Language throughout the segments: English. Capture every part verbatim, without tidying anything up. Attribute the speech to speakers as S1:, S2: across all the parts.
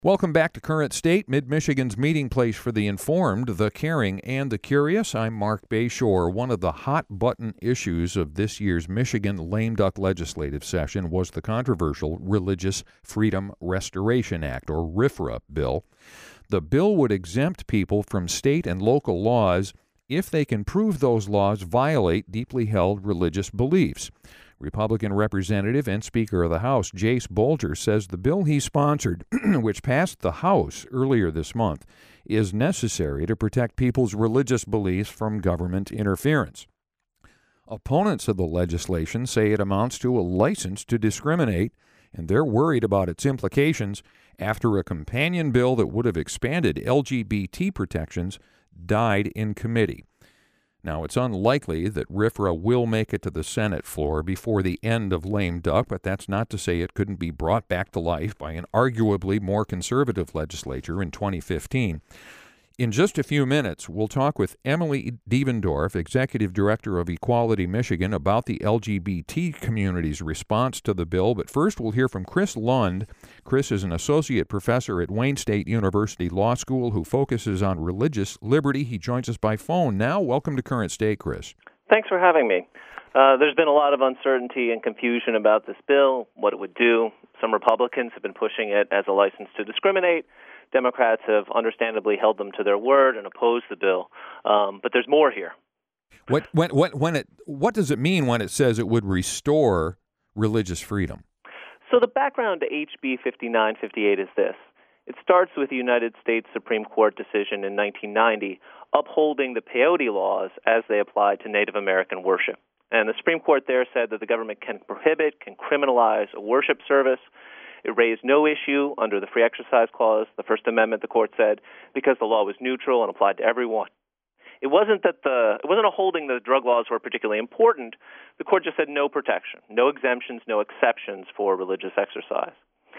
S1: Welcome back to Current State, Mid-Michigan's meeting place for the informed, the caring, and the curious. I'm Mark Bayshore. One of the hot-button issues of this year's Michigan lame duck legislative session was the controversial Religious Freedom Restoration Act, or RFRA, bill. The bill would exempt people from state and local laws if they can prove those laws violate deeply held religious beliefs. Republican Representative and Speaker of the House Jase Bolger says the bill he sponsored, which passed the House earlier this month, is necessary to protect people's religious beliefs from government interference. Opponents of the legislation say it amounts to a license to discriminate, and they're worried about its implications after a companion bill that would have expanded L G B T protections died in committee. Now, it's unlikely that RFRA will make it to the Senate floor before the end of lame duck, but that's not to say it couldn't be brought back to life by an arguably more conservative legislature in twenty fifteen. In just a few minutes, we'll talk with Emily Devendorf, Executive Director of Equality Michigan, about the L G B T community's response to the bill. But first, we'll hear from Chris Lund. Chris is an associate professor at Wayne State University Law School who focuses on religious liberty. He joins us by phone now. Welcome to Current State, Chris.
S2: Thanks for having me. Uh, there's been a lot of uncertainty and confusion about this bill, what it would do. Some Republicans have been pushing it as a license to discriminate. Democrats have understandably held them to their word and opposed the bill. Um, but there's more here.
S1: What, when, when, when it, what does it mean when it says it would restore religious freedom?
S2: So the background to H B fifty-nine fifty-eight is this. It starts with the United States Supreme Court decision in nineteen ninety upholding the peyote laws as they apply to Native American worship. And the Supreme Court there said that the government can prohibit, can criminalize a worship service. It raised no issue under the Free Exercise Clause, the First Amendment, the court said, because the law was neutral and applied to everyone. It wasn't that the it wasn't a holding that the drug laws were particularly important. The court just said no protection, no exemptions, no exceptions for religious exercise.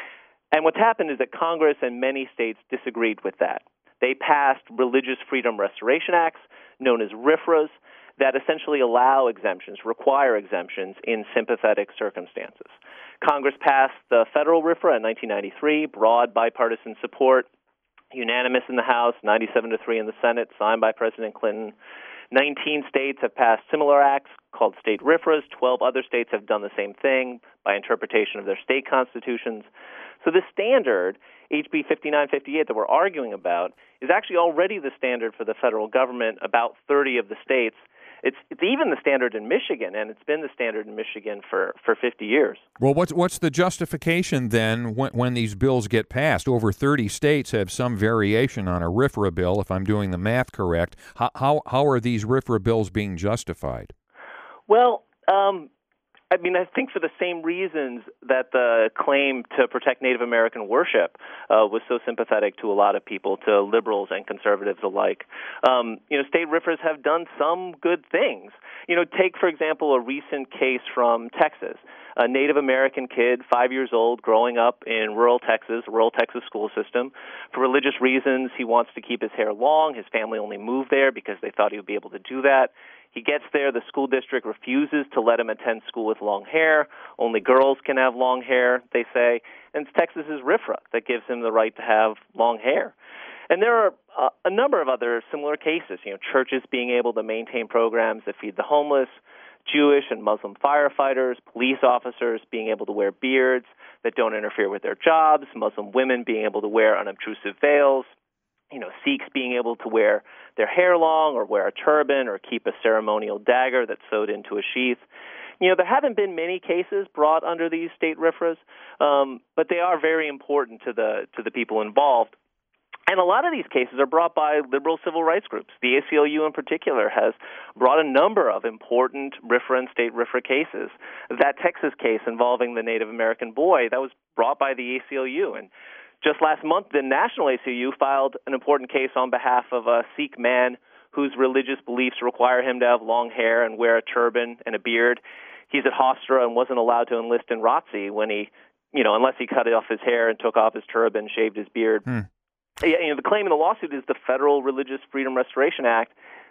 S2: And what's happened is that Congress and many states disagreed with that. They passed Religious Freedom Restoration Acts, known as RFRAs, that essentially allow exemptions, require exemptions in sympathetic circumstances. Congress passed the federal RFRA in nineteen ninety-three, broad bipartisan support, unanimous in the House, ninety-seven to three in the Senate, signed by President Clinton. nineteen states have passed similar acts called state RFRAs. twelve other states have done the same thing by interpretation of their state constitutions. So this standard, H B fifty-nine fifty-eight, that we're arguing about, is actually already the standard for the federal government, about thirty of the states. It's, it's even the standard in Michigan, and it's been the standard in Michigan for, for fifty years.
S1: Well, what's what's the justification then when, when these bills get passed? Over thirty states have some variation on a RFRA bill, if I'm doing the math correct. How how, how are these RFRA bills being justified?
S2: Well, um, I mean, I think for the same reasons that the claim to protect Native American worship uh, was so sympathetic to a lot of people, to liberals and conservatives alike. Um, you know, state RFRAs have done some good things. You know, take, for example, a recent case from Texas. A Native American kid, five years old, growing up in rural Texas, rural Texas school system. For religious reasons, he wants to keep his hair long. His family only moved there because they thought he would be able to do that. He gets there, the school district refuses to let him attend school with long hair. Only girls can have long hair, they say. And it's Texas's RFRA that gives him the right to have long hair. And there are uh, a number of other similar cases, you know, churches being able to maintain programs that feed the homeless, Jewish and Muslim firefighters, police officers being able to wear beards that don't interfere with their jobs, Muslim women being able to wear unobtrusive veils, you know, Sikhs being able to wear their hair long or wear a turban or keep a ceremonial dagger that's sewed into a sheath. You know, there haven't been many cases brought under these state RFRAs, um, but they are very important to the to the people involved. And a lot of these cases are brought by liberal civil rights groups. The A C L U in particular has brought a number of important RFRA and state RFRA cases. That Texas case involving the Native American boy, that was brought by the A C L U. And just last month, the National A C L U filed an important case on behalf of a Sikh man whose religious beliefs require him to have long hair and wear a turban and a beard. He's at Hofstra and wasn't allowed to enlist in R O T C when he, you know, unless he cut off his hair and took off his turban, shaved his beard. Hmm. You know, the claim in the lawsuit is the Federal Religious Freedom Restoration Act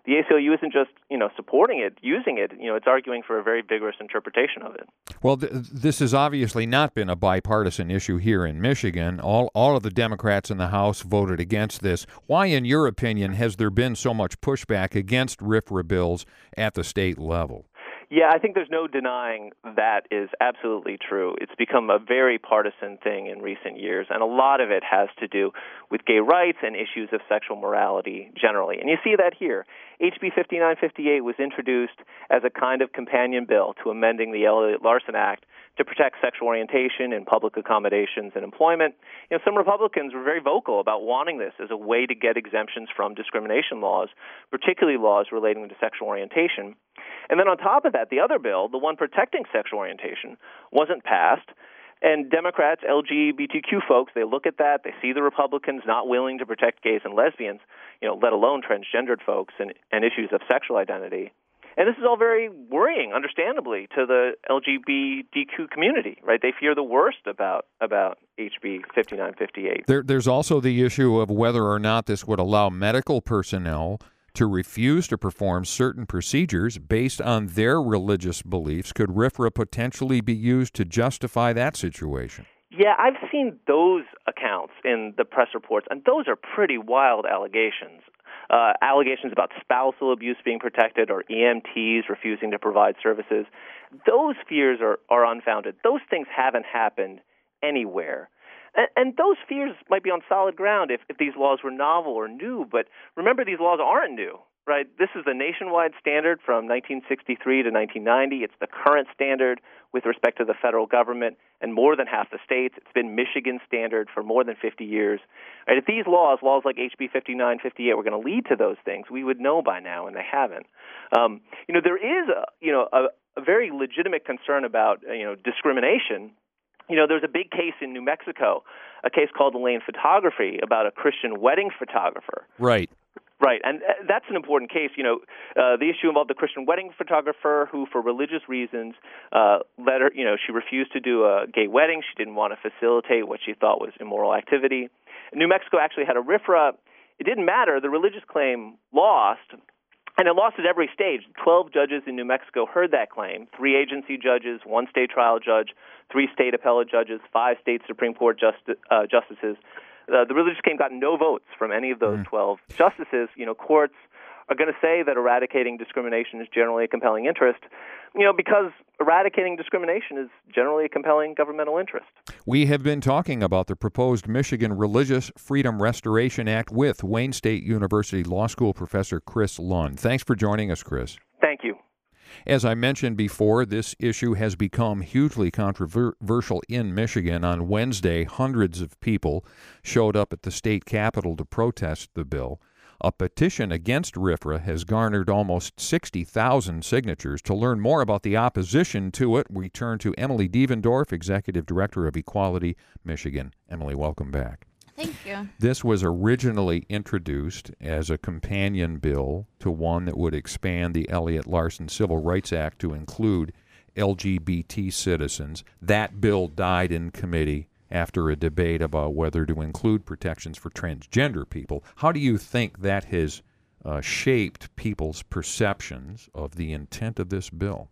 S2: the A C L U isn't just, you know, supporting it, using it. You know, it's arguing for a very vigorous interpretation of it.
S1: Well, th- this has obviously not been a bipartisan issue here in Michigan. All all of the Democrats in the House voted against this. Why, in your opinion, has there been so much pushback against RFRA bills at the state level?
S2: Yeah, I think there's no denying that is absolutely true. It's become a very partisan thing in recent years, and a lot of it has to do with gay rights and issues of sexual morality generally. And you see that here. H B fifty-nine fifty-eight was introduced as a kind of companion bill to amending the Elliott-Larsen Act to protect sexual orientation in public accommodations and employment. You know, some Republicans were very vocal about wanting this as a way to get exemptions from discrimination laws, particularly laws relating to sexual orientation. And then on top of that, the other bill, the one protecting sexual orientation, wasn't passed. And Democrats, L G B T Q folks, they look at that, they see the Republicans not willing to protect gays and lesbians, you know, let alone transgendered folks and, and issues of sexual identity. And this is all very worrying, understandably, to the L G B T Q community, right? They fear the worst about about H B fifty-nine fifty-eight.
S1: There, there's also the issue of whether or not this would allow medical personnel to refuse to perform certain procedures based on their religious beliefs. Could RFRA potentially be used to justify that situation?
S2: Yeah, I've seen those accounts in the press reports, and those are pretty wild allegations. Uh, allegations about spousal abuse being protected or E M Ts refusing to provide services. Those fears are, are unfounded. Those things haven't happened anywhere. And, and those fears might be on solid ground if, if these laws were novel or new, but remember, these laws aren't new, right? This is the nationwide standard from nineteen sixty-three to nineteen ninety. It's the current standard with respect to the federal government and more than half the states. It's been Michigan's standard for more than fifty years. Right? If these laws, laws like H B fifty-nine fifty-eight, were going to lead to those things, we would know by now, and they haven't. Um, you know, there is a, you know, a, a very legitimate concern about, you know, discrimination. You know, there's a big case in New Mexico, a case called Elaine Photography, about a Christian wedding photographer.
S1: Right.
S2: Right, and that's an important case. You know, uh, the issue involved a Christian wedding photographer who, for religious reasons, uh, let her, you know, she refused to do a gay wedding. She didn't want to facilitate what she thought was immoral activity. New Mexico actually had a RFRA. It didn't matter. The religious claim lost, and it lost at every stage. Twelve judges in New Mexico heard that claim, three agency judges, one state trial judge, three state appellate judges, five state Supreme Court justi- uh, justices. Uh, the religious claim got no votes from any of those mm. twelve justices. You know, courts are going to say that eradicating discrimination is generally a compelling interest, you know, because eradicating discrimination is generally a compelling governmental interest.
S1: We have been talking about the proposed Michigan Religious Freedom Restoration Act with Wayne State University Law School professor Chris Lund. Thanks for joining us, Chris.
S2: Thank you.
S1: As I mentioned before, this issue has become hugely controversial in Michigan. On Wednesday, hundreds of people showed up at the state capitol to protest the bill. A petition against RFRA has garnered almost sixty thousand signatures. To learn more about the opposition to it, we turn to Emily Devendorf, Executive Director of Equality Michigan. Emily, welcome back.
S3: Thank you.
S1: This was originally introduced as a companion bill to one that would expand the Elliott-Larsen Civil Rights Act to include L G B T citizens. That bill died in committee after a debate about whether to include protections for transgender people. How do you think that has uh, shaped people's perceptions of the intent of this bill?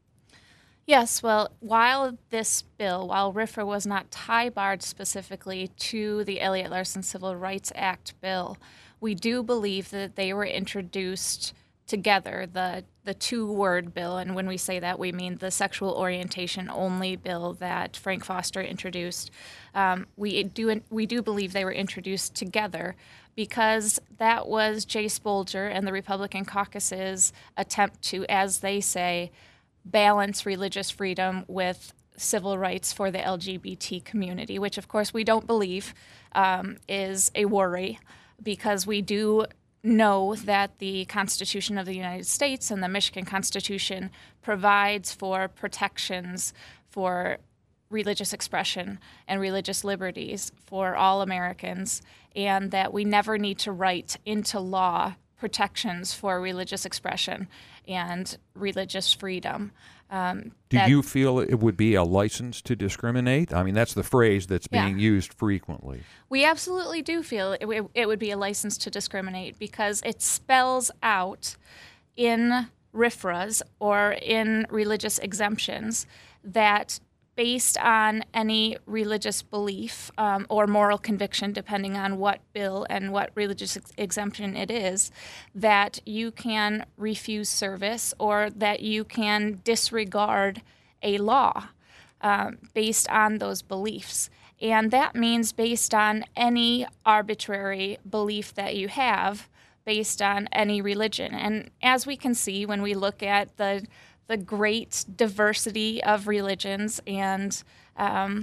S3: Yes, well, while this bill, while RFRA was not tie-barred specifically to the Elliott-Larsen Civil Rights Act bill, we do believe that they were introduced together, the the two-word bill, and when we say that, we mean the sexual orientation-only bill that Frank Foster introduced. Um, we do we do believe they were introduced together because that was Jay Spolger and the Republican caucus's attempt to, as they say, balance religious freedom with civil rights for the L G B T community, which, of course, we don't believe um, is a worry, because we do know that the Constitution of the United States and the Michigan Constitution provides for protections for religious expression and religious liberties for all Americans, and that we never need to write into law protections for religious expression and religious freedom. Um,
S1: Do you feel it would be a license to discriminate? I mean, that's the phrase that's being
S3: yeah.
S1: used frequently.
S3: We absolutely do feel it, it, it would be a license to discriminate because it spells out in R F R As or in religious exemptions that, based on any religious belief um, or moral conviction, depending on what bill and what religious ex- exemption it is, that you can refuse service or that you can disregard a law um, based on those beliefs. And that means based on any arbitrary belief that you have based on any religion. And as we can see when we look at the the great diversity of religions, and um,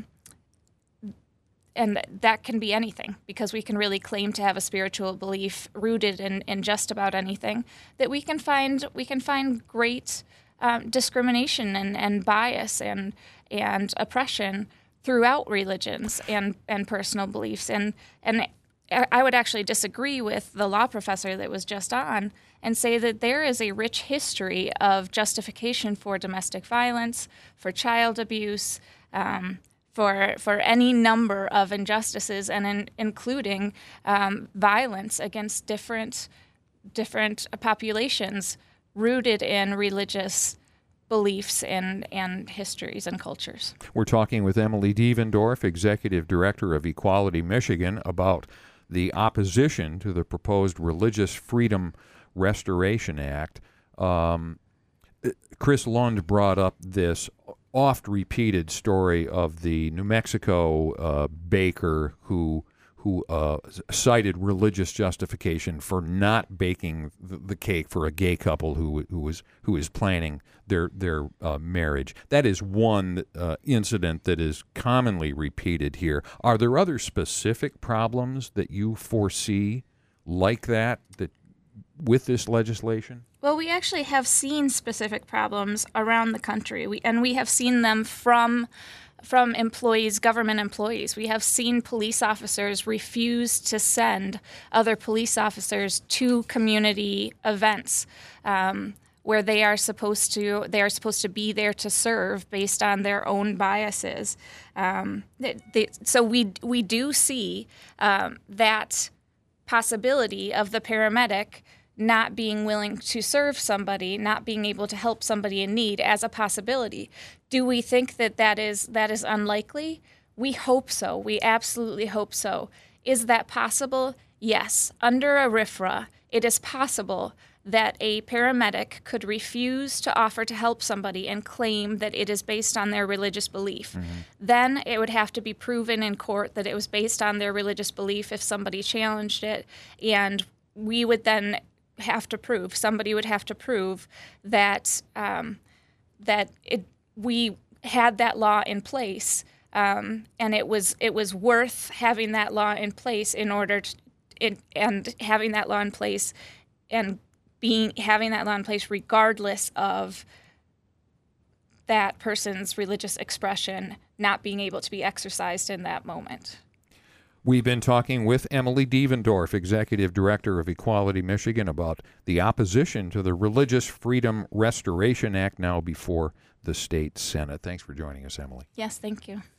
S3: and that can be anything, because we can really claim to have a spiritual belief rooted in, in just about anything, that we can find we can find great um, discrimination and, and bias and and oppression throughout religions and, and personal beliefs. And and I would actually disagree with the law professor that was just on and say that there is a rich history of justification for domestic violence, for child abuse, um, for for any number of injustices, and in, including um, violence against different different populations rooted in religious beliefs and, and histories and cultures.
S1: We're talking with Emily Devendorf, Executive Director of Equality Michigan, about the opposition to the proposed Religious Freedom Restoration Act. Um, Chris Lund brought up this oft-repeated story of the New Mexico uh, baker who who uh, cited religious justification for not baking the, the cake for a gay couple who who was who is planning their their uh, marriage. That is one uh, incident that is commonly repeated here. Are there other specific problems that you foresee like that that with this legislation?
S3: Well, we actually have seen specific problems around the country, we, and we have seen them from from employees, government employees. We have seen police officers refuse to send other police officers to community events um, where they are supposed to they are supposed to be there to serve based on their own biases. Um, they, they, so we we do see um, that possibility of the paramedic not being willing to serve somebody, not being able to help somebody in need as a possibility. Do we think that that is that is unlikely? We hope so. We absolutely hope so. Is that possible? Yes. Under a R F R A, it is possible that a paramedic could refuse to offer to help somebody and claim that it is based on their religious belief. Mm-hmm. Then it would have to be proven in court that it was based on their religious belief if somebody challenged it, and we would then have to prove, somebody would have to prove that um, that it, we had that law in place, um, and it was it was worth having that law in place in order to, it, and having that law in place and being having that law in place regardless of that person's religious expression not being able to be exercised in that moment.
S1: We've been talking with Emily Devendorf, Executive Director of Equality Michigan, about the opposition to the Religious Freedom Restoration Act now before the state Senate. Thanks for joining us, Emily.
S3: Yes, thank you.